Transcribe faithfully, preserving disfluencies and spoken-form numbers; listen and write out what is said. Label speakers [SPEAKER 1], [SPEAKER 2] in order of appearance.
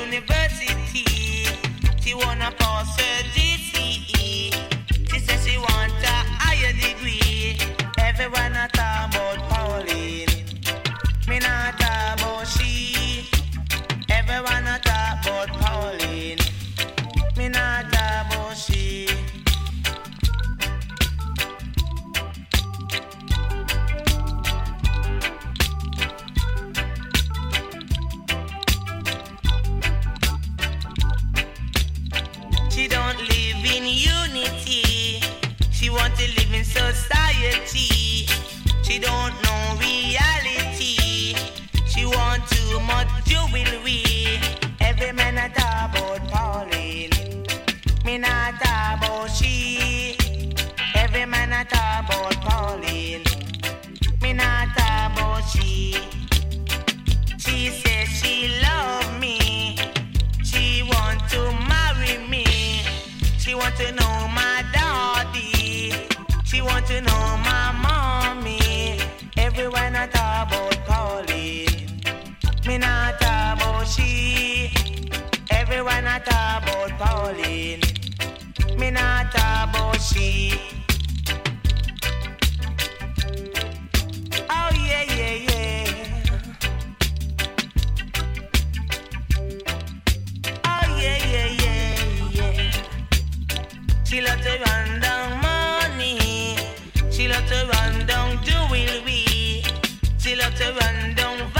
[SPEAKER 1] university. She wanna pass her G C E. She says she want a higher degree. Everyone a talk about Pauline. Me not talk about she. Everyone a talk about Pauline. Me not talk about she. She don't live in unity. She want to live in society. She don't know reality. She want too much jewelry. Every man a talk about Pauline. Me not talk about she. Every man a talk about Pauline. Me not talk about she. She says she love me. She want to marry me. She want to know my daddy. She want to know my mommy. Everyone I talk about Pauline. Me not talk about she. Everyone I talk about Pauline. Me not talk about she. Oh yeah, yeah, yeah. Oh yeah, yeah, yeah, yeah. She love to run down money. She love to run down jewelry. She love to run down